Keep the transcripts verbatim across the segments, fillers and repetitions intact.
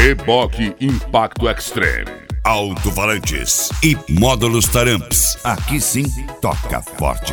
Reboque Impacto Extreme. Alto-falantes e módulos Taramps. Aqui sim, toca forte.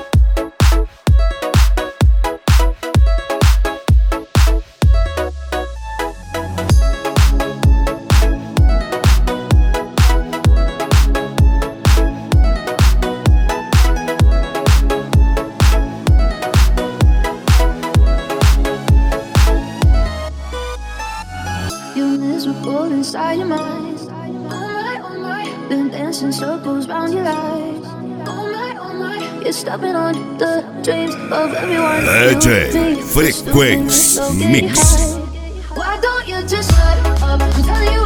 Inside your mind, oh my, oh my, been dancing circles round your life. Oh my, oh my, you're stepping on the dreams of everyone. D J Frequency Mix. Why don't you just shut up and tell you